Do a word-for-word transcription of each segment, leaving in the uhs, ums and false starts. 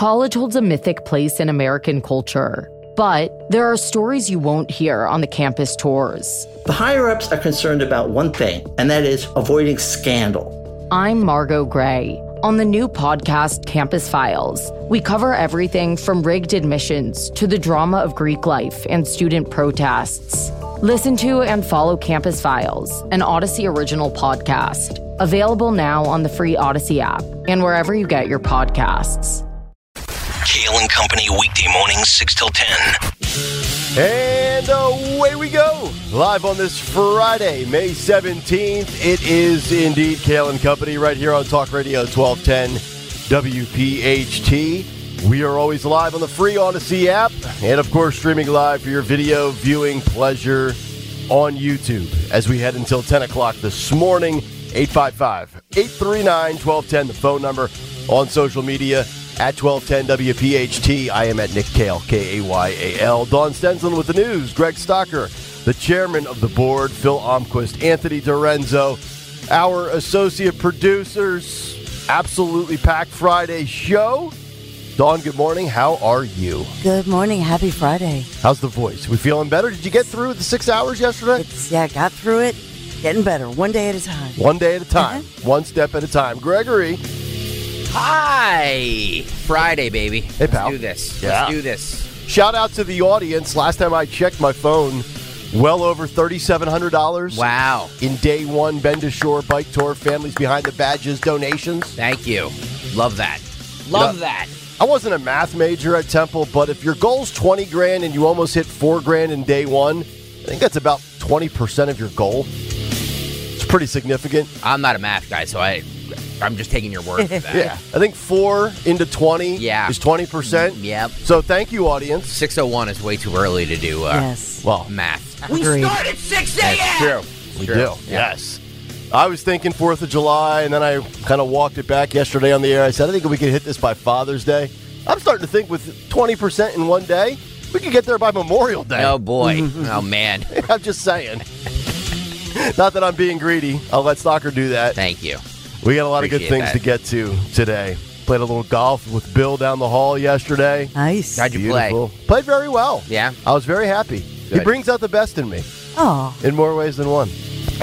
College holds a mythic place in American culture, but there are stories you won't hear on the campus tours. The higher-ups are concerned about one thing, and that is avoiding scandal. I'm Margot Gray. On the new podcast, Campus Files, we cover everything from rigged admissions to the drama of Greek life and student protests. Listen to and follow Campus Files, an Odyssey original podcast. Available now on the free Odyssey app and wherever you get your podcasts. Kale and Company weekday mornings, six till ten. And away we go. Live on this Friday, May seventeenth. It is indeed Kale and Company right here on Talk Radio twelve ten W P H T. We are always live on the free Odyssey app and, of course, streaming live for your video viewing pleasure on YouTube as we head until ten o'clock this morning. eight five five, eight three nine, one two one zero, the phone number. On social media at twelve ten W P H T. I am at Nick Kale, K A Y A L. Dawn Stensland with the news. Greg Stocker, the chairman of the board. Phil Omquist, Anthony Dorenzo, our associate producers. Absolutely packed Friday show. Dawn, good morning. How are you? Good morning. Happy Friday. How's the voice? We feeling better? Did you get through the six hours yesterday? It's, yeah, got through it. Getting better. One day at a time. One day at a time. Uh-huh. One step at a time. Gregory. Hi. Friday, baby. Hey, pal. Let's do this. Yeah. Let's do this. Shout out to the audience. Last time I checked my phone, well over three thousand seven hundred dollars. Wow. In day one, Bend to Shore Bike Tour, Families Behind the Badges donations. Thank you. Love that. Love No. that. I wasn't a math major at Temple, but if your goal's twenty grand and you almost hit four grand in day one, I think that's about twenty percent of your goal. It's pretty significant. I'm not a math guy, so I, I'm just taking your word for that. Yeah. I think four into twenty Yeah. is twenty percent. Yep. So thank you, audience. six oh one is way too early to do uh, Yes. Well, math. Agreed. at six a.m. True. we True. do. Yeah. Yes. I was thinking fourth of July, and then I kind of walked it back yesterday on the air. I said, I think we could hit this by Father's Day. I'm starting to think with twenty percent in one day, we could get there by Memorial Day. Oh, boy. Oh, man. I'm just saying. Not that I'm being greedy. I'll let Stalker do that. Thank you. We got a lot of good Appreciate things that. to get to today. Played a little golf with Bill down the hall yesterday. Nice. How'd you Beautiful. Played very well. Yeah? I was very happy. He Good. brings out the best in me Oh. in more ways than one.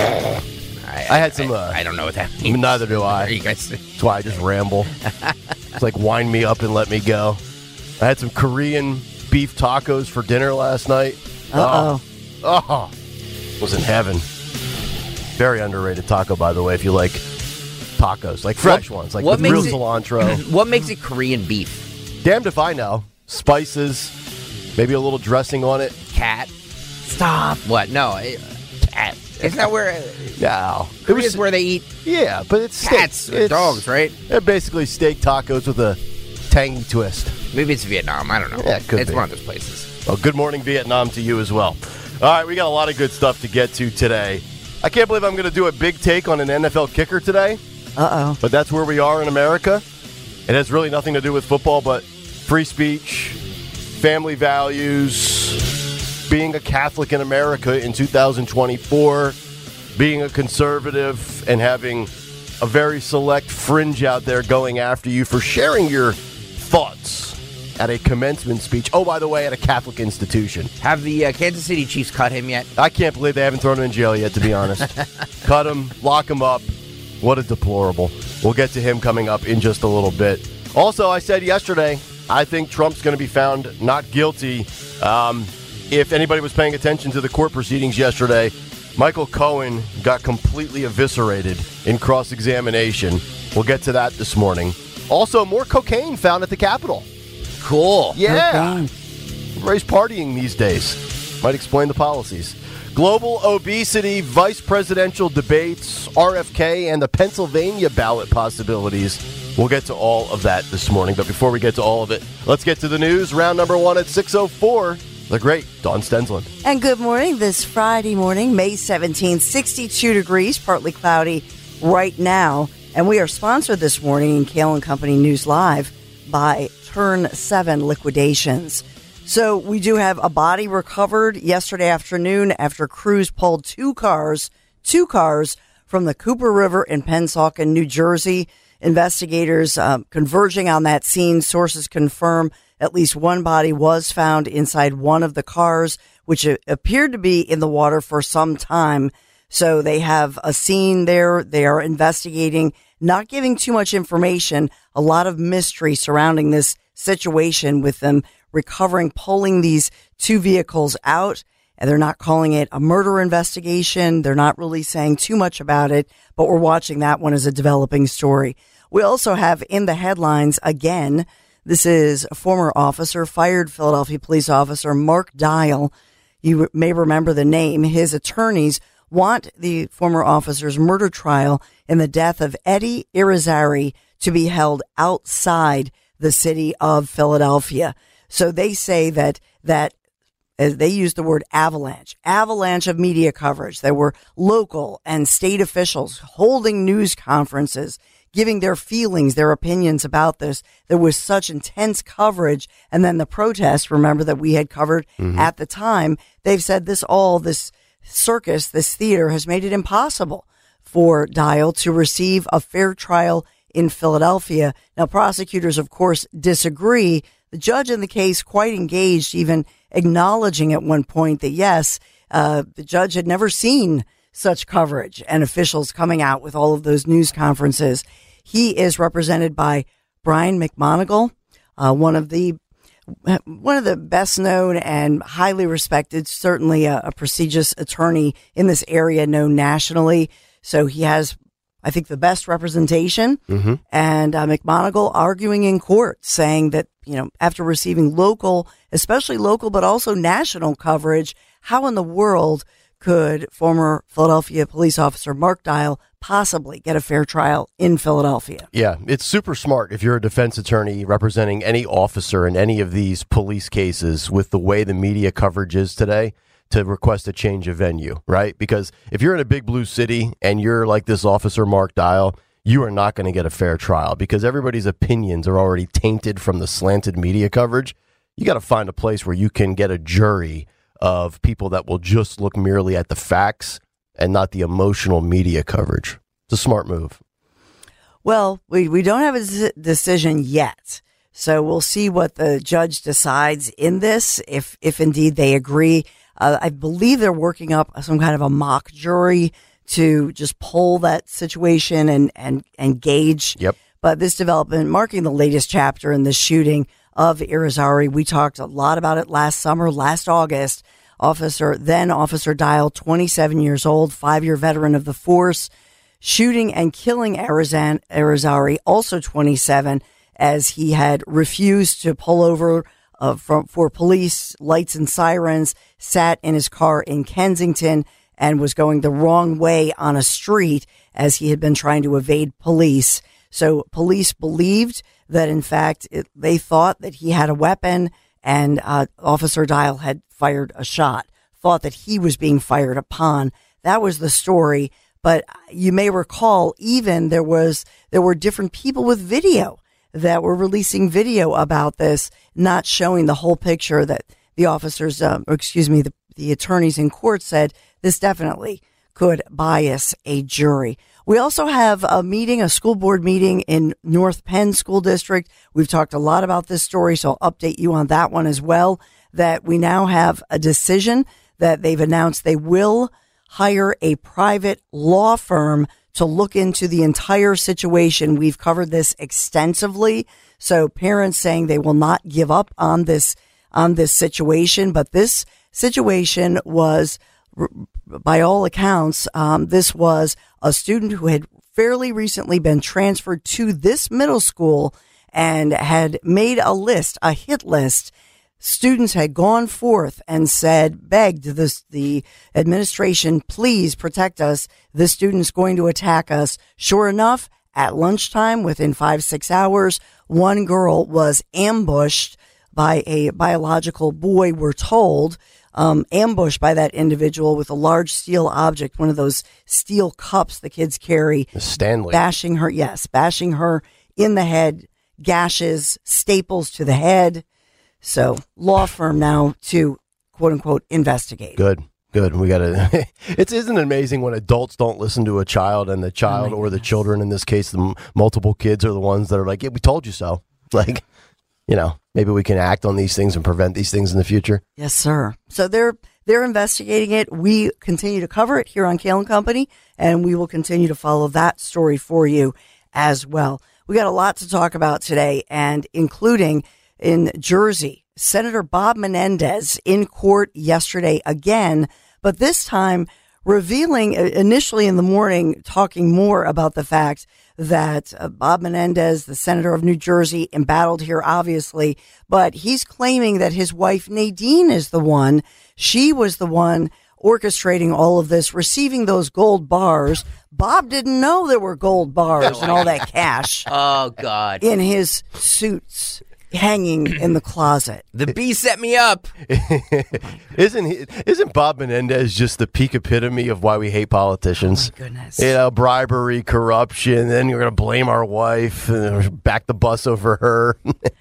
I, I had some, I, uh, I don't know what that means. Neither do I. You guys. That's why I just ramble. It's like wind me up and let me go. I had some Korean beef tacos for dinner last night. Uh-oh. Oh, oh, was in heaven. Very underrated taco, by the way, if you like tacos, like fresh What- ones, like what with real makes it- cilantro. What makes it Korean beef? Damned if I know. Spices, maybe a little dressing on it. Cat? Stop. What? No. It, cat. Isn't that where... Uh, No, it Korea's was where they eat yeah, but it's cats steak. or It's- dogs, right? They're basically steak tacos with a tangy twist. Maybe it's Vietnam. I don't know. Yeah, it could it's be. one of those places. Well, good morning, Vietnam, to you as well. All right, we got a lot of good stuff to get to today. I can't believe I'm going to do a big take on an N F L kicker today, Uh-oh. but that's where we are in America. It has really nothing to do with football, but free speech, family values, being a Catholic in America in two thousand twenty-four, being a conservative, and having a very select fringe out there going after you for sharing your thoughts at a commencement speech. Oh, by the way, at a Catholic institution. Have the uh, Kansas City Chiefs cut him yet? I can't believe they haven't thrown him in jail yet, to be honest. Cut him, lock him up. What a deplorable. We'll get to him coming up in just a little bit. Also, I said yesterday, I think Trump's going to be found not guilty. Um, if anybody was paying attention to the court proceedings yesterday, Michael Cohen got completely eviscerated in cross-examination. We'll get to that this morning. Also, more cocaine found at the Capitol. Cool. Yeah. Cocaine. Everybody's partying these days. Might explain the policies. Global obesity, vice presidential debates, R F K, and the Pennsylvania ballot possibilities. We'll get to all of that this morning. But before we get to all of it, let's get to the news. Round number one at six oh four. The great Dawn Stensland. And good morning this Friday morning, May seventeenth, sixty-two degrees, partly cloudy right now. And we are sponsored this morning in Kale and Company News Live by Turn seven Liquidations. So we do have a body recovered yesterday afternoon after crews pulled two cars, two cars from the Cooper River in Pennsauken, New Jersey. Investigators um, converging on that scene. Sources confirm at least one body was found inside one of the cars, which appeared to be in the water for some time. So they have a scene there. They are investigating, not giving too much information, a lot of mystery surrounding this situation with them recovering, pulling these two vehicles out. And they're not calling it a murder investigation. They're not really saying too much about it, but we're watching that one as a developing story. We also have in the headlines again, this is a former officer, fired Philadelphia police officer Mark Dial. You may remember the name. His attorneys want the former officer's murder trial in the death of Eddie Irizarry to be held outside the city of Philadelphia. So they say that that as they use the word avalanche, avalanche of media coverage. There were local and state officials holding news conferences, giving their feelings, their opinions about this. There was such intense coverage. And then the protests, remember, that we had covered mm-hmm. at the time, they've said this all, this circus, this theater has made it impossible for Dial to receive a fair trial in Philadelphia. Now, prosecutors, of course, disagree. The judge in the case quite engaged, even acknowledging at one point that, yes, uh, the judge had never seen such coverage and officials coming out with all of those news conferences. He is represented by Brian McMonigal, uh, one of the one of the best known and highly respected, certainly a, a prestigious attorney in this area, known nationally. So he has, I think, the best representation. Mm-hmm. And uh, McMonigal arguing in court, saying that, you know, after receiving local, especially local, but also national coverage, how in the world could former Philadelphia police officer Mark Dial possibly get a fair trial in Philadelphia? Yeah, it's super smart if you're a defense attorney representing any officer in any of these police cases with the way the media coverage is today to request a change of venue, right? Because if you're in a big blue city and you're like this officer Mark Dial, you are not going to get a fair trial because everybody's opinions are already tainted from the slanted media coverage. You got to find a place where you can get a jury of people that will just look merely at the facts and not the emotional media coverage. It's a smart move. Well, we, we don't have a z- decision yet. So we'll see what the judge decides in this, if, if indeed they agree. Uh, I believe they're working up some kind of a mock jury to just poll that situation and, and, and gauge. Yep. But this development marking the latest chapter in the shooting of Irizarry. We talked a lot about it last summer, last August. Officer, then Officer Dial, twenty-seven years old, five-year veteran of the force, shooting and killing Irizan, Irizarry, also twenty-seven, as he had refused to pull over uh, from, for police, lights and sirens, sat in his car in Kensington and was going the wrong way on a street as he had been trying to evade police. So police believed that, in fact, it, they thought that he had a weapon and uh, Officer Dial had fired a shot, thought that he was being fired upon. That was the story. But you may recall, even there was there were different people with video that were releasing video about this, not showing the whole picture. That the officers, um, or excuse me, the, the attorneys in court said this definitely could bias a jury. We also have a meeting, a school board meeting in North Penn School District. We've talked a lot about this story, so I'll update you on that one as well, that we now have a decision that they've announced they will hire a private law firm to look into the entire situation. We've covered this extensively. So parents saying they will not give up on this, on this situation, but this situation was, by all accounts, um, this was a student who had fairly recently been transferred to this middle school and had made a list, a hit list. Students had gone forth and said, begged this, the administration, please protect us. This student's going to attack us. Sure enough, at lunchtime, within five, six hours, one girl was ambushed by a biological boy, we're told. Um, ambushed by that individual with a large steel object, one of those steel cups the kids carry. Stanley. Bashing her, yes, bashing her in the head, gashes, staples to the head. So, law firm now to, quote unquote, investigate. Good. Good. We got to. It isn't it amazing when adults don't listen to a child, and the child Oh or the children, in this case, the m- multiple kids, are the ones that are like, "Yeah, we told you so." Like, you know, maybe we can act on these things and prevent these things in the future. Yes, sir. So they're they're investigating it. We continue to cover it here on Kale and Company, and we will continue to follow that story for you as well. We got a lot to talk about today, and including in Jersey, Senator Bob Menendez in court yesterday again, but this time revealing initially in the morning, talking more about the fact that uh, Bob Menendez, the senator of New Jersey, embattled here, obviously, but he's claiming that his wife Nadine is the one. She was the one orchestrating all of this, receiving those gold bars. Bob didn't know there were gold bars and all that cash Oh, God. in his suits hanging in the closet. The bee set me up. Isn't he, isn't Bob Menendez just the peak epitome of why we hate politicians? Oh, my goodness. You know, bribery, corruption, then you're going to blame our wife and back the bus over her.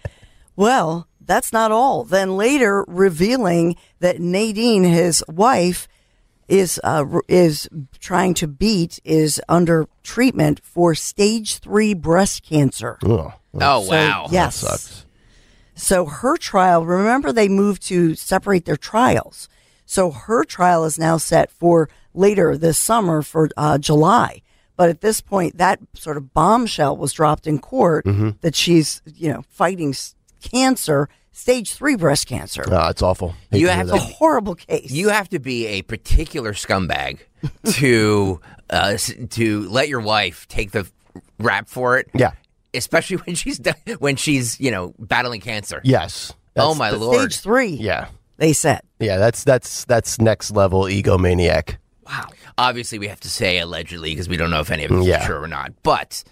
Well, that's not all. Then later revealing that Nadine, his wife, is uh, is trying to beat, is under treatment for stage three breast cancer. Oh, Oh, So, wow. yes. that sucks. So her trial, remember they moved to separate their trials. So her trial is now set for later this summer for uh, July. But at this point, that sort of bombshell was dropped in court Mm-hmm. that she's, you know, fighting s- cancer, stage three breast cancer. Oh, it's awful. Hate You to hear have that. It's a horrible case. You have to be a particular scumbag to uh, s- to let your wife take the rap for it. Yeah. Especially when she's done, when she's you know battling cancer. Yes. Oh That's my the- lord. Stage three, Yeah. they said. Yeah, that's that's that's next level egomaniac. Wow. Obviously, we have to say allegedly because we don't know if any of it's Yeah. true or not. But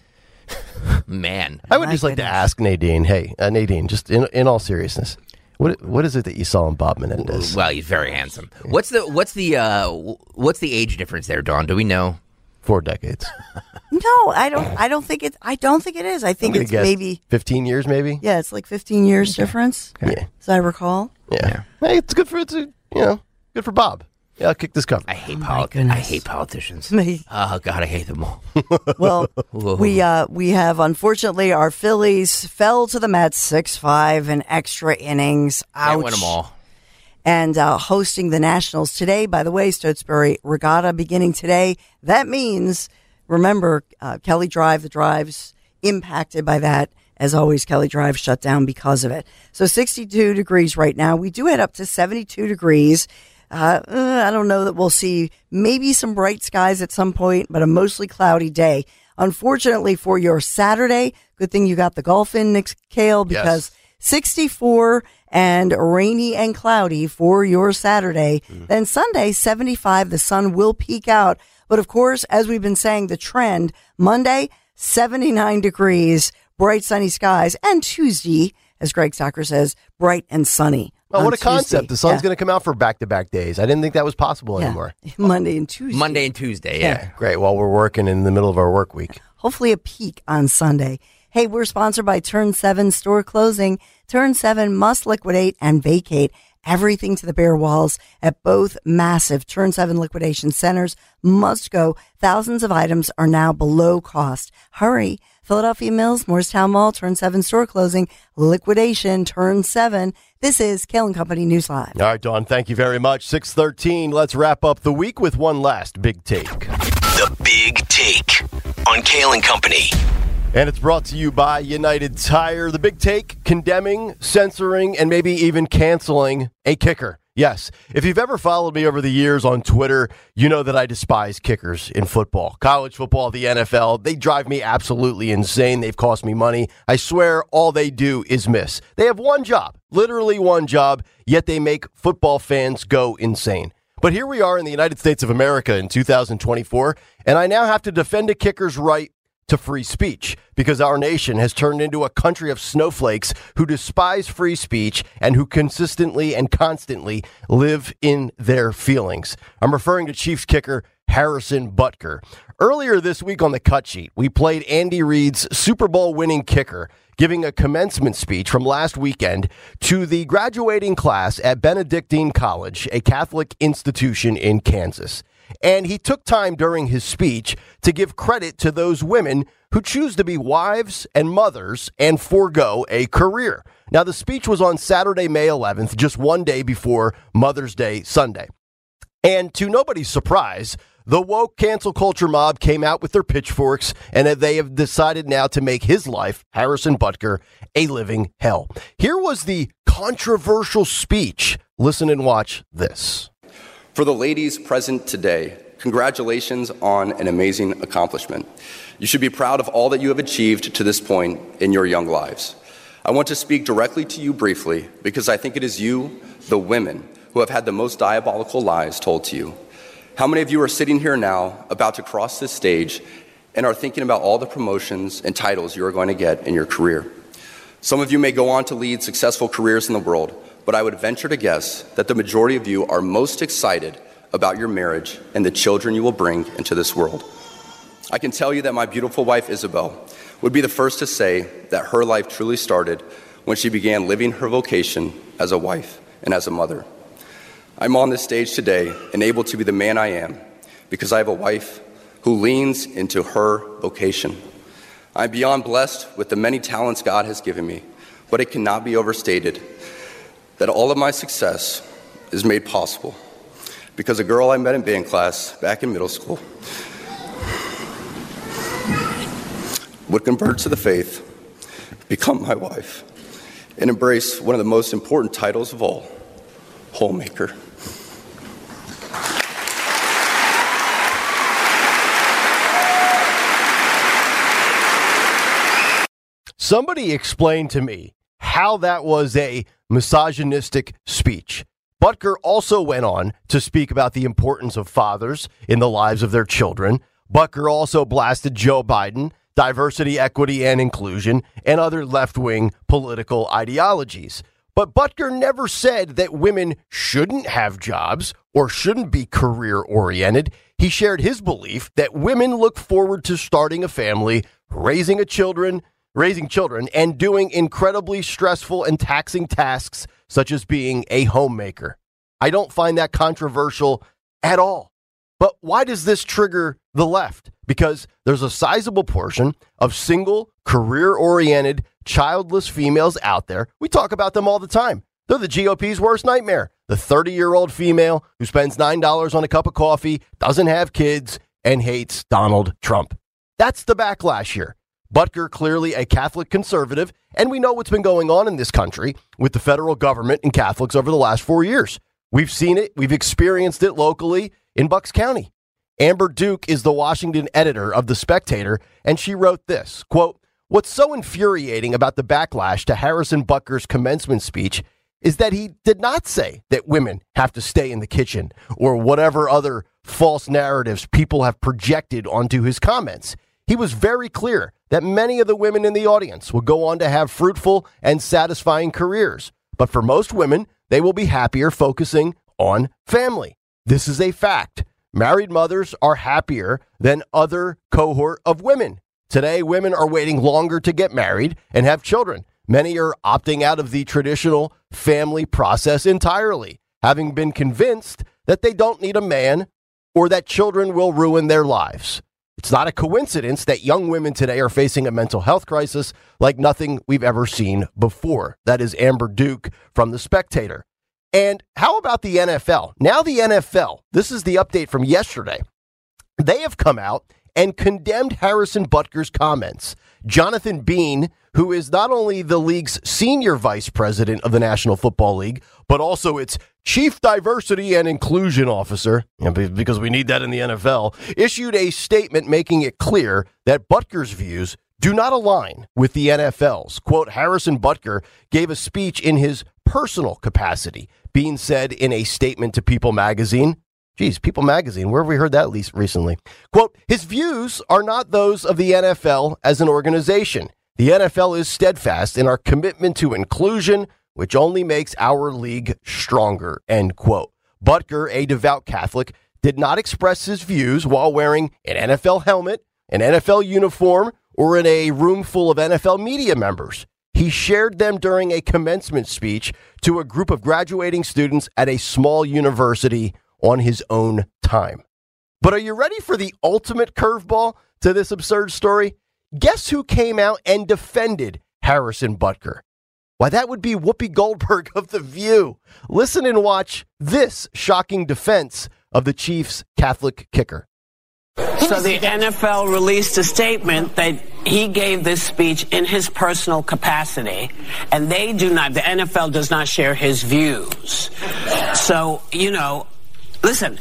man, I would My just like to goodness. ask Nadine, hey, uh, Nadine, just in in all seriousness, what what is it that you saw in Bob Menendez? well, he's very handsome. What's the what's the uh, what's the age difference there, Dawn? Do we know? Four decades. No, I don't. I don't think it. I don't think it is. I think I'm gonna it's guess maybe. fifteen years, maybe. Yeah, it's like fifteen years difference, Yeah, as I recall. yeah. Hey, it's good for it's a, you know good for Bob. Yeah, I'll kick this cover. I hate my poli- I goodness. hate politicians. Me. Oh God, I hate them all. Well, we uh, we have unfortunately our Phillies fell to the Mets six five in extra innings. Ouch. Can't win them all. And uh, hosting the Nationals today. By the way, Stotesbury Regatta beginning today. That means, remember, uh, Kelly Drive, the drives impacted by that. As always, Kelly Drive shut down because of it. So sixty-two degrees right now. We do head up to seventy-two degrees. Uh, uh, I don't know that we'll see maybe some bright skies at some point, but a mostly cloudy day. Unfortunately for your Saturday, good thing you got the golf in, Nick Kale, because sixty-four and rainy and cloudy for your Saturday. Then Sunday, seventy-five. The sun will peak out. But of course, as we've been saying, the trend, Monday, seventy-nine degrees, bright sunny skies, and Tuesday, as Greg Stocker says, bright and sunny. Oh, on what a Tuesday. concept! The sun's Yeah. going to come out for back-to-back days. I didn't think that was possible Yeah. anymore. Monday and Tuesday. Monday and Tuesday. Yeah. Great. While we're working in the middle of our work week. Hopefully a peak on Sunday. Hey, we're sponsored by Turn seven Store Closing. Turn seven must liquidate and vacate everything to the bare walls at both massive Turn seven liquidation centers. Must go. Thousands of items are now below cost. Hurry. Philadelphia Mills, Morristown Mall, Turn seven Store Closing, liquidation, Turn seven. This is Kale and Company News Live. All right, Dawn, thank you very much. six thirteen, let's wrap up the week with one last big take. The Big Take on Kale and Company. And it's brought to you by United Tire. The big take, condemning, censoring, and maybe even canceling a kicker. Yes, if you've ever followed me over the years on Twitter, you know that I despise kickers in football. College football, the N F L, they drive me absolutely insane. They've cost me money. I swear all they do is miss. They have one job, literally one job, yet they make football fans go insane. But here we are in the United States of America in two thousand twenty-four, and I now have to defend a kicker's right to free speech because our nation has turned into a country of snowflakes who despise free speech and who consistently and constantly live in their feelings. I'm referring to Chiefs kicker Harrison Butker. Earlier this week on the cut sheet, we played Andy Reid's Super Bowl winning kicker giving a commencement speech from last weekend to the graduating class at Benedictine College, a Catholic institution in Kansas. And he took time during his speech to give credit to those women who choose to be wives and mothers and forego a career. Now, the speech was on Saturday, May eleventh, just one day before Mother's Day Sunday. And to nobody's surprise, the woke cancel culture mob came out with their pitchforks, and they have decided now to make his life, Harrison Butker, a living hell. Here was the controversial speech. Listen and watch this. For the ladies present today, congratulations on an amazing accomplishment. You should be proud of all that you have achieved to this point in your young lives. I want to speak directly to you briefly because I think it is you, the women, who have had the most diabolical lies told to you. How many of you are sitting here now about to cross this stage and are thinking about all the promotions and titles you are going to get in your career? Some of you may go on to lead successful careers in the world, but I would venture to guess that the majority of you are most excited about your marriage and the children you will bring into this world. I can tell you that my beautiful wife, Isabel, would be the first to say that her life truly started when she began living her vocation as a wife and as a mother. I'm on this stage today and able to be the man I am because I have a wife who leans into her vocation. I'm beyond blessed with the many talents God has given me, but it cannot be overstated that all of my success is made possible because a girl I met in band class back in middle school would convert to the faith, become my wife, and embrace one of the most important titles of all, homemaker. Somebody explain to me how that was a misogynistic speech. Butker also went on to speak about the importance of fathers in the lives of their children. Butker also blasted Joe Biden, diversity, equity, and inclusion, and other left-wing political ideologies. But Butker never said that women shouldn't have jobs or shouldn't be career-oriented. He shared his belief that women look forward to starting a family, raising a children, raising children, and doing incredibly stressful and taxing tasks such as being a homemaker. I don't find that controversial at all. But why does this trigger the left? Because there's a sizable portion of single, career-oriented, childless females out there. We talk about them all the time. They're the G O P's worst nightmare. The thirty-year-old female who spends nine dollars on a cup of coffee, doesn't have kids, and hates Donald Trump. That's the backlash here. Butker, clearly a Catholic conservative, and we know what's been going on in this country with the federal government and Catholics over the last four years. We've seen it. We've experienced it locally in Bucks County. Amber Duke is the Washington editor of The Spectator, and she wrote this, quote, "What's so infuriating about the backlash to Harrison Butker's commencement speech is that he did not say that women have to stay in the kitchen or whatever other false narratives people have projected onto his comments. He was very clear that many of the women in the audience will go on to have fruitful and satisfying careers. But for most women, they will be happier focusing on family. This is a fact. Married mothers are happier than other cohort of women. Today, women are waiting longer to get married and have children. Many are opting out of the traditional family process entirely, having been convinced that they don't need a man or that children will ruin their lives. It's not a coincidence that young women today are facing a mental health crisis like nothing we've ever seen before." That is Amber Duke from The Spectator. And how about the N F L? Now the N F L, this is the update from yesterday. They have come out and condemned Harrison Butker's comments. Jonathan Bean, who is not only the league's senior vice president of the National Football League, but also its chief diversity and inclusion officer, because we need that in the N F L, issued a statement making it clear that Butker's views do not align with the N F L's. Quote, "Harrison Butker gave a speech in his personal capacity," Bean said in a statement to People magazine. Geez, People magazine, where have we heard that least recently? Quote, "His views are not those of the N F L as an organization. The N F L is steadfast in our commitment to inclusion, which only makes our league stronger," end quote. Butker, a devout Catholic, did not express his views while wearing an N F L helmet, an N F L uniform, or in a room full of N F L media members. He shared them during a commencement speech to a group of graduating students at a small university on his own time. But are you ready for the ultimate curveball to this absurd story? Guess who came out and defended Harrison Butker? Why, that would be Whoopi Goldberg of The View. Listen and watch this shocking defense of the Chiefs' Catholic kicker. So the N F L released a statement that he gave this speech in his personal capacity, and they do not, the N F L does not share his views. So, you know, listen,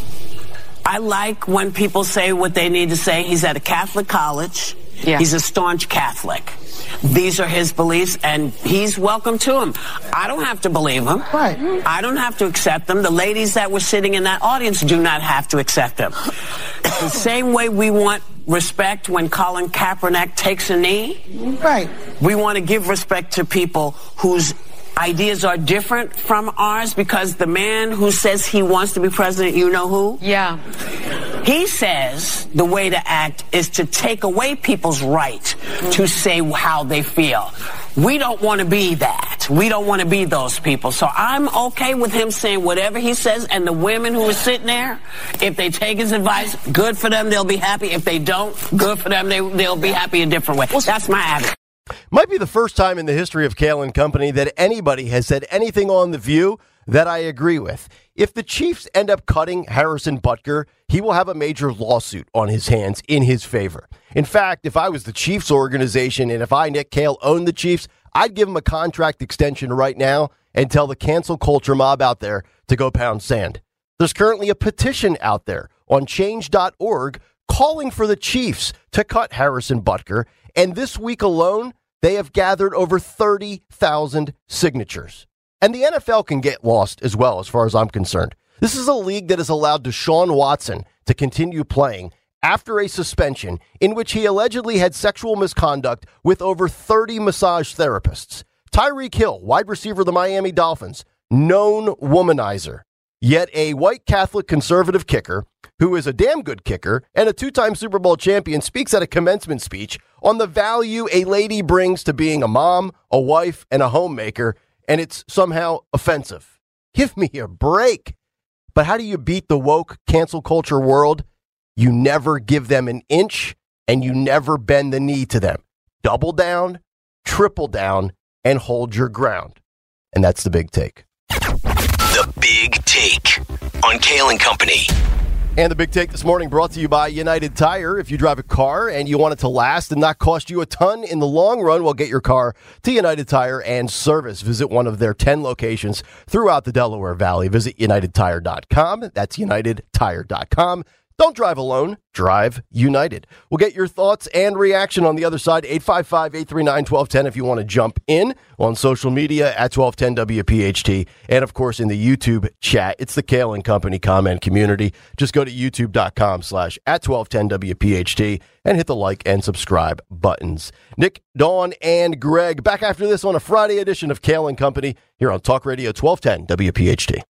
I like when people say what they need to say. He's at a Catholic college. Yeah. He's a staunch Catholic. These are his beliefs, and he's welcome to them. I don't have to believe him. Right. I don't have to accept them. The ladies that were sitting in that audience do not have to accept them. The same way we want respect when Colin Kaepernick takes a knee. Right. We want to give respect to people whose ideas are different from ours, because the man who says he wants to be president, you know who? Yeah. He says the way to act is to take away people's right mm-hmm. to say how they feel. We don't want to be that. We don't want to be those people. So I'm okay with him saying whatever he says, and the women who are sitting there, if they take his advice, good for them, they'll be happy. If they don't, good for them, they, they'll be happy a different way. That's my attitude. Might be the first time in the history of Kale and Company that anybody has said anything on The View that I agree with. If the Chiefs end up cutting Harrison Butker, he will have a major lawsuit on his hands in his favor. In fact, if I was the Chiefs organization and if I, Nick Kale, owned the Chiefs, I'd give him a contract extension right now and tell the cancel culture mob out there to go pound sand. There's currently a petition out there on change dot org calling for the Chiefs to cut Harrison Butker, and this week alone, they have gathered over thirty thousand signatures. And the N F L can get lost as well, as far as I'm concerned. This is a league that has allowed Deshaun Watson to continue playing after a suspension in which he allegedly had sexual misconduct with over thirty massage therapists. Tyreek Hill, wide receiver of the Miami Dolphins, known womanizer, yet a white Catholic conservative kicker who is a damn good kicker and a two-time Super Bowl champion, speaks at a commencement speech on the value a lady brings to being a mom, a wife, and a homemaker, and it's somehow offensive. Give me a break. But how do you beat the woke cancel culture world? You never give them an inch, and you never bend the knee to them. Double down, triple down, and hold your ground. And that's the big take. The Big Take on Kale and Company. And the big take this morning brought to you by United Tire. If you drive a car and you want it to last and not cost you a ton in the long run, well, get your car to United Tire and Service. Visit one of their ten locations throughout the Delaware Valley. Visit united tire dot com. That's united tire dot com. Don't drive alone. Drive United. We'll get your thoughts and reaction on the other side. eight five five, eight three nine, one two one zero if you want to jump in on social media at twelve ten W P H T. And, of course, in the YouTube chat. It's the Kale and Company comment community. Just go to youtube.com slash at 1210 WPHT and hit the like and subscribe buttons. Nick, Dawn, and Greg back after this on a Friday edition of Kale and Company here on Talk Radio twelve ten W P H T.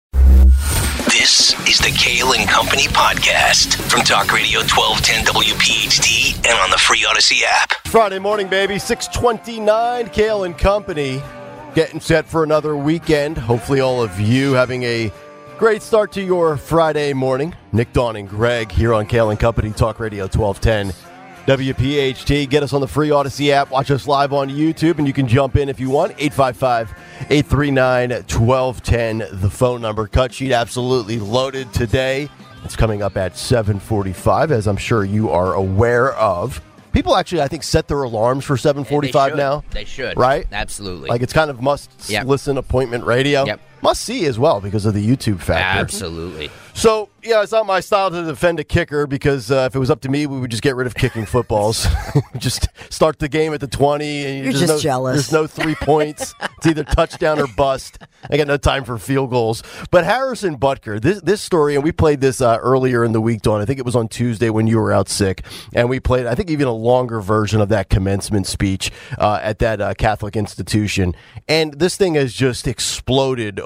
This is the Kale and Company podcast from Talk Radio twelve ten W P H T and on the free Odyssey app. Friday morning, baby, six twenty-nine, Kale and Company, getting set for another weekend. Hopefully all of you having a great start to your Friday morning. Nick, Dawn, and Greg here on Kale and Company, Talk Radio twelve ten W P H T. Get us on the free Odyssey app. Watch us live on YouTube, and you can jump in if you want. eight five five, eight three nine, one two one zero, the phone number. Cut sheet absolutely loaded today. It's coming up at seven forty-five, as I'm sure you are aware of. People actually, I think, set their alarms for seven forty-five now. They should. Right? Absolutely. Like, it's kind of must-listen yep. appointment radio. Yep. Must-see as well because of the YouTube factor. Absolutely. So, yeah, it's not my style to defend a kicker because uh, if it was up to me, we would just get rid of kicking footballs. Just start the game at the twenty. And You're just no, jealous. There's no three points. It's either touchdown or bust. I got no time for field goals. But Harrison Butker, this this story, and we played this uh, earlier in the week, Dawn. I think it was on Tuesday when you were out sick. And we played, I think, even a longer version of that commencement speech uh, at that uh, Catholic institution. And this thing has just exploded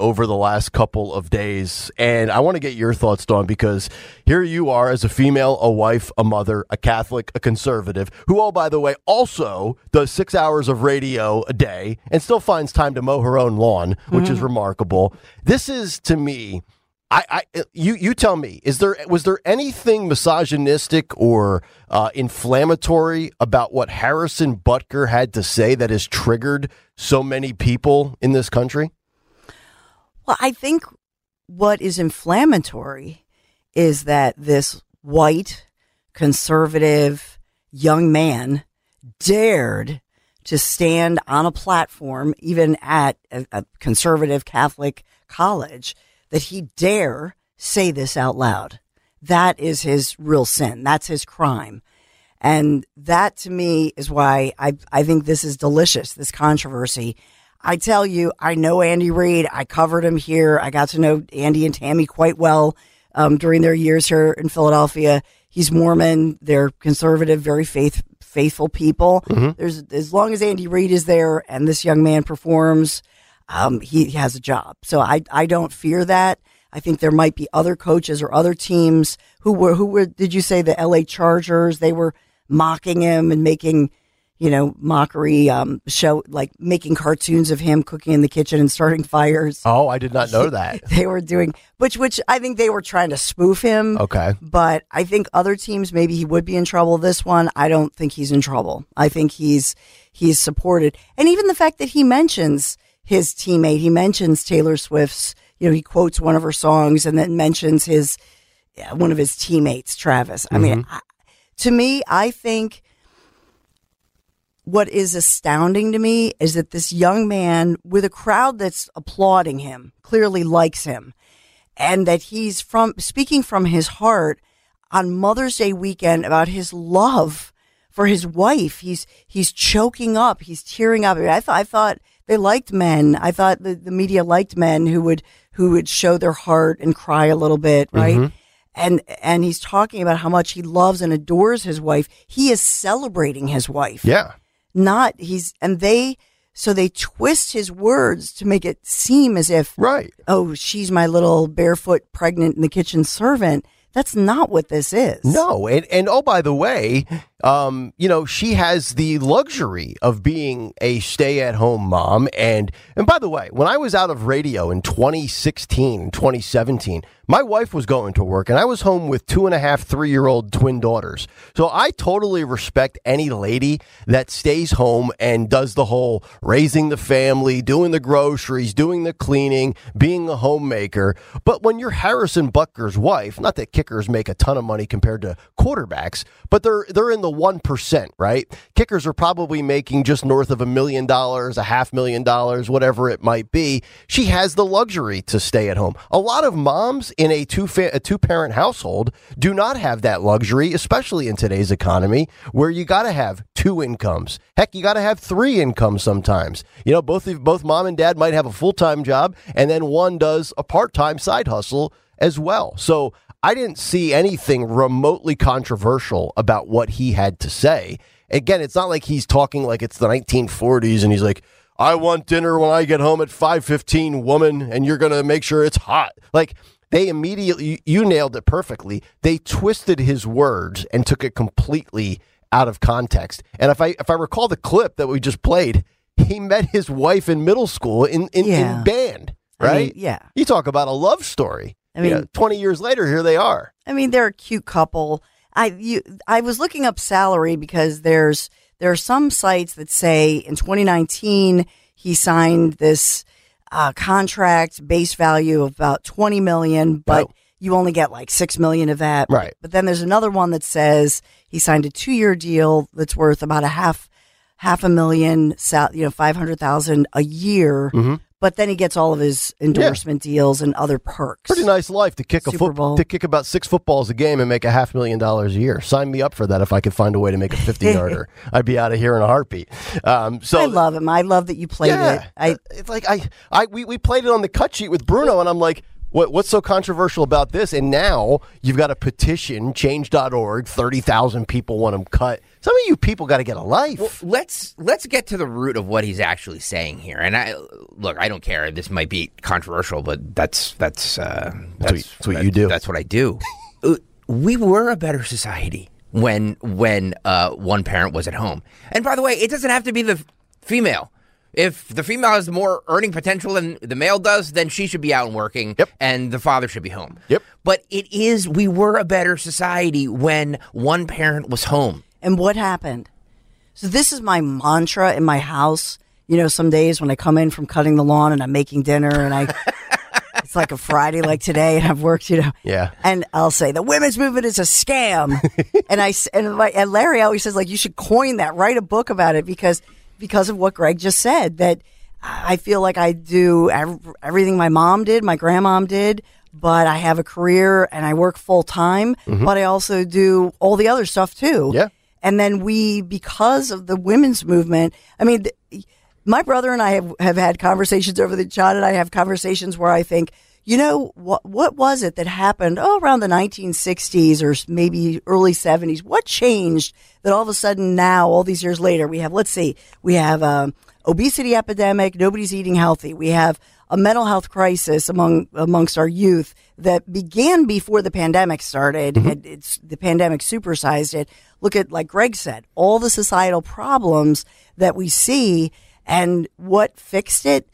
over the last couple of days, and I want to get your thoughts, Dawn, because here you are as a female, a wife, a mother, a Catholic, a conservative, who, oh, by the way, also does six hours of radio a day and still finds time to mow her own lawn, which mm-hmm. is remarkable. This is, to me, I, I, you, you tell me, is there, was there anything misogynistic or uh, inflammatory about what Harrison Butker had to say that has triggered so many people in this country? Well, I think what is inflammatory is that this white, conservative young man dared to stand on a platform, even at a, a conservative Catholic college, that he dare say this out loud. That is his real sin. That's his crime. And that, to me, is why I, I think this is delicious, this controversy. I tell you, I know Andy Reid. I covered him here. I got to know Andy and Tammy quite well um, during their years here in Philadelphia. He's Mormon. They're conservative, very faith, faithful people. Mm-hmm. There's, as long as Andy Reid is there and this young man performs, Um, he has a job. So I, I don't fear that. I think there might be other coaches or other teams who were, who were, did you say the L A Chargers? They were mocking him and making, you know, mockery, um, show, like making cartoons of him cooking in the kitchen and starting fires. Oh, I did not know that. They were doing, which, which I think they were trying to spoof him. Okay. But I think other teams, maybe he would be in trouble. This one, I don't think he's in trouble. I think he's, he's supported. And even the fact that he mentions his teammate, he mentions Taylor Swift's, you know, he quotes one of her songs and then mentions his, yeah, one of his teammates, Travis. I mm-hmm. mean, I, to me, I think what is astounding to me is that this young man with a crowd that's applauding him, clearly likes him, and that he's from speaking from his heart on Mother's Day weekend about his love for his wife. He's, he's choking up. He's tearing up. I, mean, I thought, I thought, They liked men. I thought the, the media liked men who would who would show their heart and cry a little bit, right? Mm-hmm. And and he's talking about how much he loves and adores his wife. He is celebrating his wife. Yeah. Not he's and they so they twist his words to make it seem as if right. Oh, she's my little barefoot pregnant in the kitchen servant. That's not what this is. No. And, and oh, by the way, um, you know, she has the luxury of being a stay-at-home mom. And and by the way, when I was out of radio in twenty sixteen, twenty seventeen, my wife was going to work and I was home with two and a half, three-year-old twin daughters. So I totally respect any lady that stays home and does the whole raising the family, doing the groceries, doing the cleaning, being a homemaker. But when you're Harrison Butker's wife, not that kickers make a ton of money compared to quarterbacks, but they're they're in the one percent, right? Kickers are probably making just north of a million dollars, a half million dollars, whatever it might be. She has the luxury to stay at home. A lot of moms in a two fa- a two parent household do not have that luxury, especially in today's economy where you got to have two incomes. Heck, you got to have three incomes sometimes. You know, both both mom and dad might have a full-time job and then one does a part-time side hustle as well. So I didn't see anything remotely controversial about what he had to say. Again, it's not like he's talking like it's the nineteen forties and he's like, I want dinner when I get home at five fifteen, woman, and you're going to make sure it's hot. Like, they immediately, you nailed it perfectly. They twisted his words and took it completely out of context. And if I if I recall the clip that we just played, he met his wife in middle school in, in, yeah. in band, right? I mean, yeah. You talk about a love story. I mean, you know, twenty years later, here they are. I mean, they're a cute couple. I you I was looking up salary because there's there are some sites that say in twenty nineteen he signed this uh, contract base value of about twenty million, but oh. you only get like six million of that. Right. But then there's another one that says he signed a two year deal that's worth about a half half a million, you know, five hundred thousand a year. Mm-hmm. But then he gets all of his endorsement yeah. deals and other perks. Pretty nice life to kick Super a football, to kick about six footballs a game and make a half million dollars a year. Sign me up for that if I could find a way to make a fifty yarder. I'd be out of here in a heartbeat. Um, so I love him. I love that you played yeah, it. I it's like I, I we, we played it on the cut sheet with Bruno, and I'm like, what what's so controversial about this? And now you've got a petition, change dot org, thirty thousand people want him cut. Some of you people got to get a life. Well, let's let's get to the root of what he's actually saying here. And I look, I don't care. This might be controversial, but that's that's uh, that's, that's, what, that's what that, you do. That's what I do. We were a better society when when uh, one parent was at home. And by the way, it doesn't have to be the female. If the female has more earning potential than the male does, then she should be out and working, yep. and the father should be home. Yep. But it is, we were a better society when one parent was home. And what happened? So this is my mantra in my house. You know, some days when I come in from cutting the lawn and I'm making dinner and I, it's like a Friday like today and I've worked, you know. Yeah. And I'll say, the women's movement is a scam. and I, and, my, and Larry always says, like, you should coin that, write a book about it because... because of what Greg just said, that I feel like I do everything my mom did, my grandmom did, but I have a career and I work full time, mm-hmm. but I also do all the other stuff too. Yeah. And then we, because of the women's movement, I mean, my brother and I have, have had conversations over the, John and I have conversations where I think, you know, what what was it that happened oh, around the nineteen sixties or maybe early seventies? What changed that all of a sudden now, all these years later, we have, let's see, we have an obesity epidemic, nobody's eating healthy. We have a mental health crisis among amongst our youth that began before the pandemic started. Mm-hmm. It, it's the pandemic supersized it. Look at, like Greg said, all the societal problems that we see and what fixed it.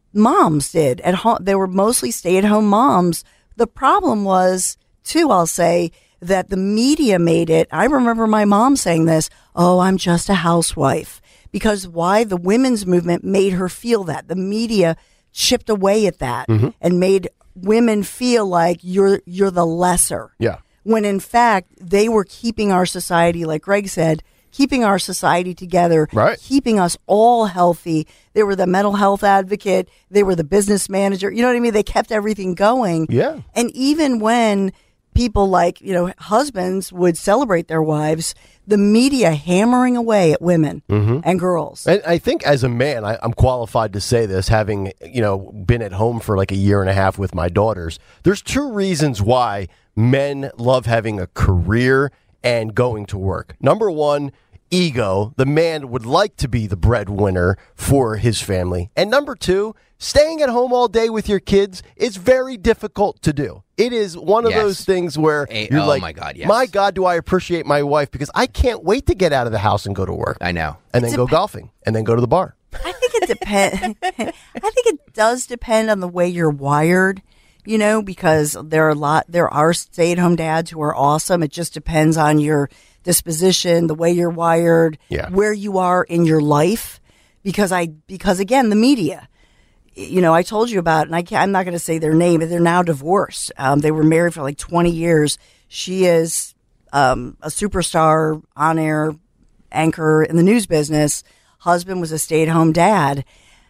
Moms did at home. They were mostly stay-at-home moms. The problem was, too, I'll say, that the media made it. I remember my mom saying this, oh, I'm just a housewife. Because why? The women's movement made her feel that. The media chipped away at that mm-hmm. and made women feel like you're you're the lesser. Yeah. When in fact, they were keeping our society, like Greg said, keeping our society together, right. keeping us all healthy. They were the mental health advocate. They were the business manager. You know what I mean? They kept everything going. Yeah. And even when people like, you know, husbands would celebrate their wives, the media hammering away at women mm-hmm. and girls. And I think as a man, I, I'm qualified to say this, having, you know, been at home for like a year and a half with my daughters. There's two reasons why men love having a career and going to work. Number one, ego. The man would like to be the breadwinner for his family. And number two, staying at home all day with your kids is very difficult to do. It is one of yes. those things where A- you're oh like, my God, yes. my God, do I appreciate my wife because I can't wait to get out of the house and go to work. I know. And then It go dep- golfing and then go to the bar. I think it depends. I think it does depend on the way you're wired, you know, because there are a lot, there are stay-at-home dads who are awesome. It just depends on your disposition, the way you're wired, yeah. where you are in your life. Because I, because again, the media, you know, I told you about, and I can't, I'm not going to say their name, but they're now divorced. Um, they were married for like twenty years. She is um, a superstar on-air anchor in the news business. Husband was a stay-at-home dad.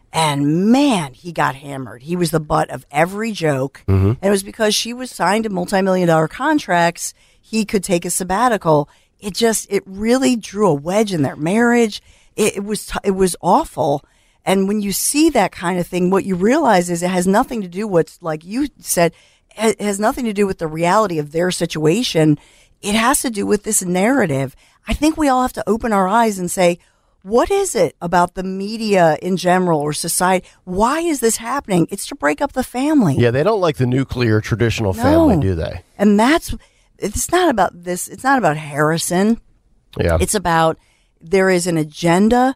And man, he got hammered. He was the butt of every joke. Mm-hmm. And it was because she was signed to multi-million dollar contracts. He could take a sabbatical. It just, it really drew a wedge in their marriage. It, it was, t- it was awful. And when you see that kind of thing, what you realize is it has nothing to do with, like you said, it has nothing to do with the reality of their situation. It has to do with this narrative. I think we all have to open our eyes and say, what is it about the media in general or society? Why is this happening? It's to break up the family. Yeah, they don't like the nuclear traditional No. family, do they? And that's, it's not about this. It's not about Harrison. Yeah. It's about, there is an agenda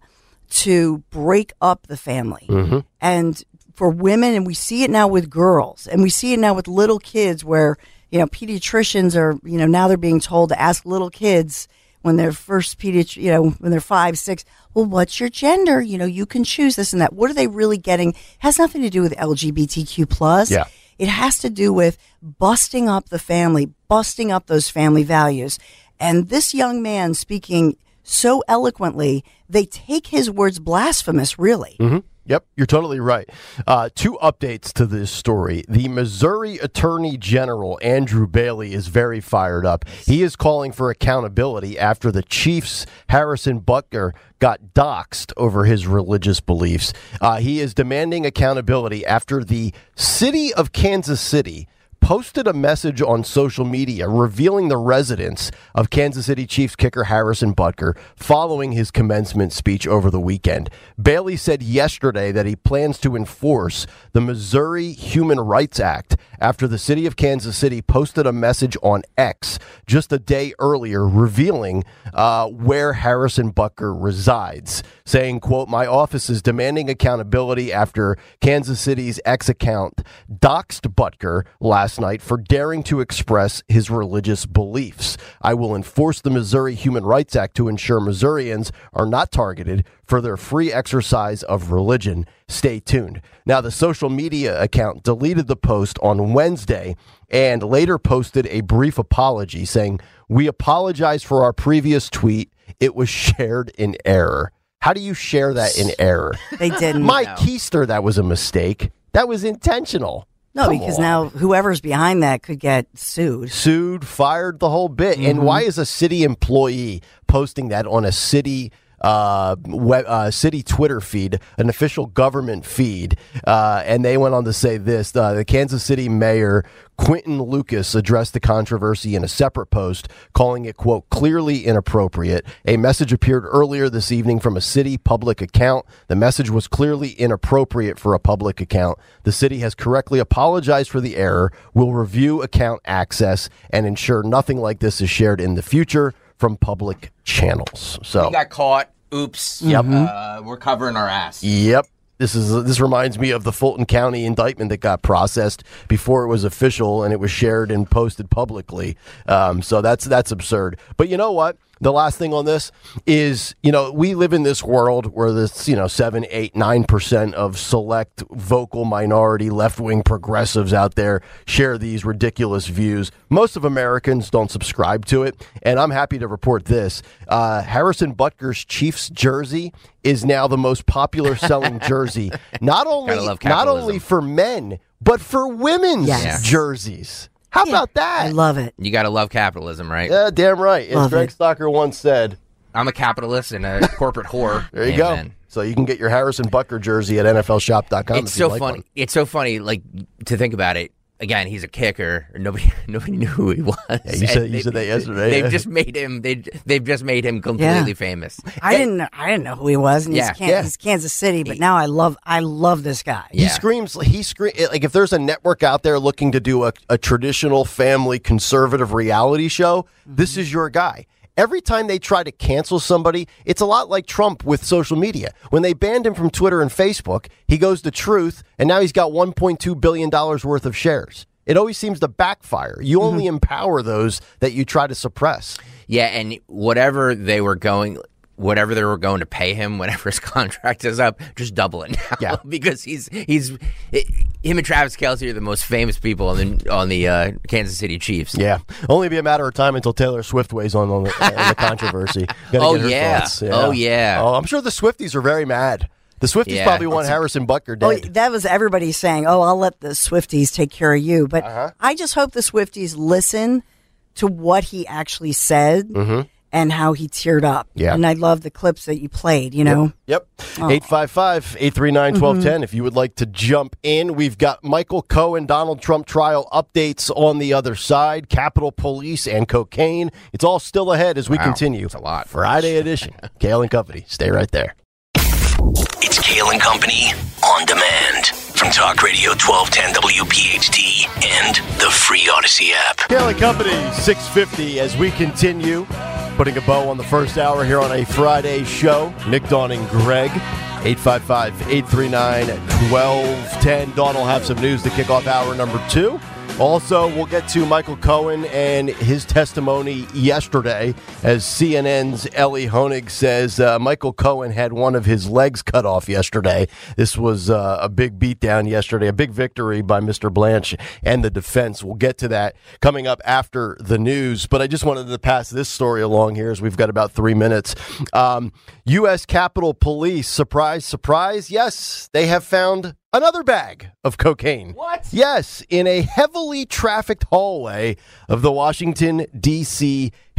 to break up the family. Mm-hmm. And for women, and we see it now with girls, and we see it now with little kids where, you know, pediatricians are, you know, now they're being told to ask little kids when they're first pediatric, you know, when they're five, six, well, what's your gender? You know, you can choose this and that. What are they really getting? It has nothing to do with L G B T Q plus. Yeah. It has to do with busting up the family, busting up those family values. And this young man speaking so eloquently, they take his words blasphemous, really. Mm-hmm. Yep, you're totally right. Uh, two updates to this story. The Missouri Attorney General, Andrew Bailey, is very fired up. He is calling for accountability after the Chiefs' Harrison Butker got doxxed over his religious beliefs. Uh, he is demanding accountability after the city of Kansas City posted a message on social media revealing the residence of Kansas City Chiefs kicker Harrison Butker following his commencement speech over the weekend. Bailey said yesterday that he plans to enforce the Missouri Human Rights Act after the city of Kansas City posted a message on X just a day earlier revealing uh, where Harrison Butker resides, saying, quote, "My office is demanding accountability after Kansas City's X account doxed Butker last night for daring to express his religious beliefs. I will enforce the Missouri Human Rights Act to ensure Missourians are not targeted for their free exercise of religion. Stay tuned." Now, the social media account deleted the post on Wednesday and later posted a brief apology saying, "We apologize for our previous tweet. It was shared in error." How do you share that in error? They didn't. Mike no. Keister, that was a mistake. That was intentional. No, Come because on. now whoever's behind that could get sued. Sued, fired, the whole bit. Mm-hmm. And why is a city employee posting that on a city uh, web, uh, city Twitter feed, an official government feed? Uh, and they went on to say this. Uh, the Kansas City mayor, Quentin Lucas, addressed the controversy in a separate post, calling it, quote, "clearly inappropriate." A message appeared earlier this evening from a city public account. The message was clearly inappropriate for a public account. The city has correctly apologized for the error, will review account access, and ensure nothing like this is shared in the future from public channels. So We got caught. Oops. Yep. Uh, we're covering our ass. Yep. This is this reminds me of the Fulton County indictment that got processed before it was official and it was shared and posted publicly. Um, so that's that's absurd. But you know what? The last thing on this is, you know, we live in this world where this, you know, seven, eight, nine percent of select vocal minority left-wing progressives out there share these ridiculous views. Most of Americans don't subscribe to it. And I'm happy to report this. Uh, Harrison Butker's Chiefs jersey is now the most popular selling jersey, not only Gotta love not capitalism. only for men, but for women's Yes. jerseys. How Yeah, about that? I love it. You got to love capitalism, right? Yeah, damn right. As Love Greg it. Stocker once said. I'm a capitalist and a corporate whore. There you go. Amen. So you can get your Harrison Butker jersey at N F L shop dot com. It's if you so like funny. one. It's so funny, like, to think about it. Again, he's a kicker. Nobody, nobody knew who he was. Yeah, you said- And you said that yesterday, They've yeah. just made him. They they've just made him completely Yeah. famous. I didn't know, I didn't know who he was, and Yeah. he's, Kan- Yeah. he's Kansas City. But now I love I love this guy. He Yeah. screams. He scream like if there's a network out there looking to do a, a traditional family conservative reality show, this is your guy. Every time they try to cancel somebody, it's a lot like Trump with social media. When they banned him from Twitter and Facebook, he goes to Truth, and now he's got one point two billion dollars worth of shares. It always seems to backfire. You only empower those that you try to suppress. Yeah, and whatever they were going, whatever they were going to pay him, whenever his contract is up, just double it now. Yeah. because he's he's it, him and Travis Kelce are the most famous people on the on the uh, Kansas City Chiefs. Yeah, only be a matter of time until Taylor Swift weighs on on the, on the controversy. Gotta Oh, get her yeah. thoughts. Oh, yeah. Oh, I'm sure the Swifties are very mad. The Swifties Yeah. probably want Harrison Butker Oh, dead. that was everybody saying, "Oh, I'll let the Swifties take care of you." But Uh-huh. I just hope the Swifties listen to what he actually said and how he teared up. Mm-hmm. Yeah. And I love the clips that you played. You know, Yep. eight five five, eight three nine, one two one zero if you would like to jump in. We've got Michael Cohen, Donald Trump trial updates on the other side, Capitol Police and cocaine. It's all still ahead as we Wow, continue. that's a lot. Friday edition. Kale and Company. Stay right there. It's Kale and Company on demand from Talk Radio twelve ten W P H T and the free Odyssey app. Kale and Company, six fifty as we continue. Putting a bow on the first hour here on a Friday show. Nick, Dawn, and Greg. eight five five, eight three nine, one two one zero. Dawn will have some news to kick off hour number two. Also, we'll get to Michael Cohen and his testimony yesterday as C N N's Ellie Honig says uh, Michael Cohen had one of his legs cut off yesterday. This was uh, a big beatdown yesterday, a big victory by Mister Blanche and the defense. We'll get to that coming up after the news, but I just wanted to pass this story along here as we've got about three minutes. Um, U S Capitol Police, surprise, surprise, yes, they have found another bag of cocaine. What? Yes, in a heavily trafficked hallway of the Washington, D C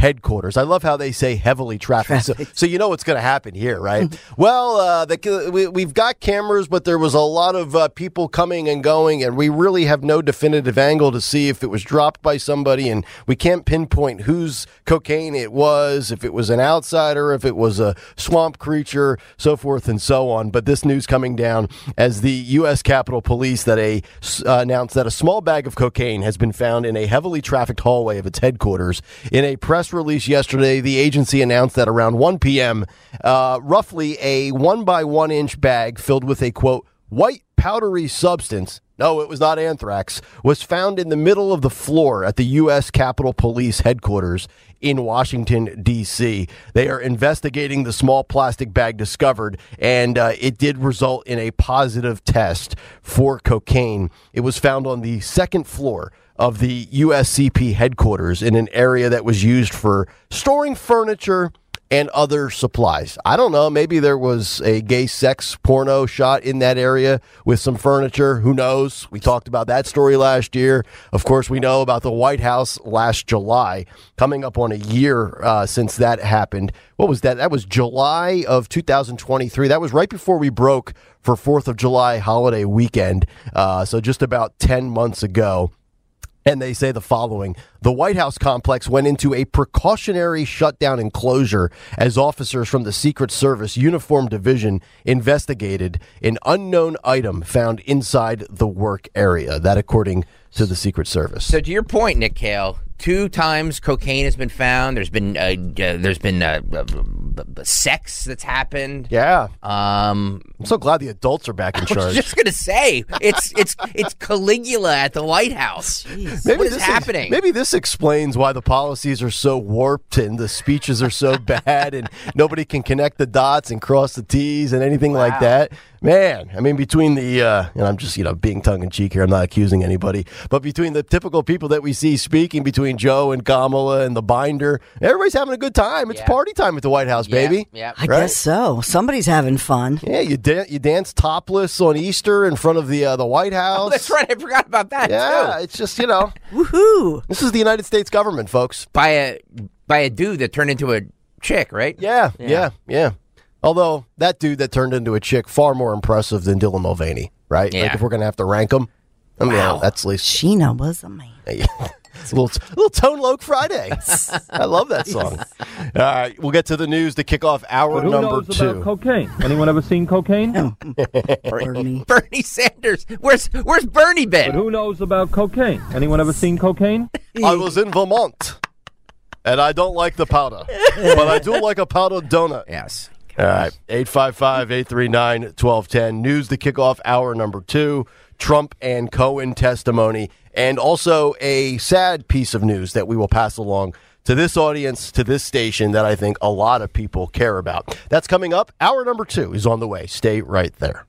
headquarters. I love how they say heavily trafficked. So, so you know what's going to happen here, right? well, uh, the, we, we've got cameras, but there was a lot of uh, people coming and going, and we really have no definitive angle to see if it was dropped by somebody, and we can't pinpoint whose cocaine it was, if it was an outsider, if it was a swamp creature, so forth and so on. But this news coming down as the U S Capitol Police that a uh, announced that a small bag of cocaine has been found in a heavily trafficked hallway of its headquarters. In a press release yesterday, the agency announced that around one p.m., uh, roughly a one by one inch bag filled with a, quote, white powdery substance, no, it was not anthrax, was found in the middle of the floor at the U S Capitol Police headquarters in Washington, D C. They are investigating the small plastic bag discovered, and uh, it did result in a positive test for cocaine. It was found on the second floor of the U S C P headquarters in an area that was used for storing furniture and other supplies. I don't know. Maybe there was a gay sex porno shot in that area with some furniture. Who knows? We talked about that story last year. Of course, we know about the White House last July, coming up on a year uh, since that happened. What was that? That was July of two thousand twenty-three. That was right before we broke for fourth of July holiday weekend. Uh, so just about ten months ago. And they say the following: the White House complex went into a precautionary shutdown enclosure as officers from the Secret Service Uniform Division investigated an unknown item found inside the work area. That according to the Secret Service. So to your point, Nick Kale, two times cocaine has been found. There's been uh, uh, there's been uh, uh, uh, sex that's happened. Yeah. Um, I'm so glad the adults are back in charge. I was just gonna say it's it's it's Caligula at the White House. Maybe what is this happening? Is, maybe this explains why the policies are so warped and the speeches are so bad and nobody can connect the dots and cross the T's and anything wow. like that. Man, I mean, between the, uh, and I'm just, you know, being tongue-in-cheek here, I'm not accusing anybody, but between the typical people that we see speaking, between Joe and Kamala and the binder, everybody's having a good time. It's yeah. party time at the White House, yeah, baby. Yeah. I right? guess so. Somebody's having fun. Yeah, you, da- you dance topless on Easter in front of the uh, the White House. Oh, that's right. I forgot about that, yeah, too. It's just, you know. Woohoo. This is the United States government, folks. By a, by a dude that turned into a chick, right? Yeah, yeah, yeah. yeah. Although, that dude that turned into a chick, far more impressive than Dylan Mulvaney, right? Yeah. Like, if we're going to have to rank them. I mean, wow. yeah, that's at least... Sheena was a man. It's a little, a little Tone Loc Friday. I love that song. All right, we'll get to the news to kick off hour but who number knows two. About cocaine? Anyone ever seen cocaine? Bernie. Bernie Sanders. Where's Where's Bernie been? But who knows about cocaine? Anyone ever seen cocaine? I was in Vermont, and I don't like the powder, but I do like a powdered donut. Yes. All right, eight five five, eight three nine, one two one zero. News to kick off hour number two. Trump and Cohen testimony, and also a sad piece of news that we will pass along to this audience, to this station, that I think a lot of people care about. That's coming up. Hour number two is on the way. Stay right there.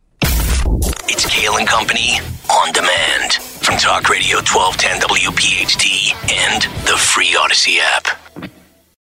It's Kale and Company on demand from Talk Radio twelve ten W P H T and the free Odyssey app.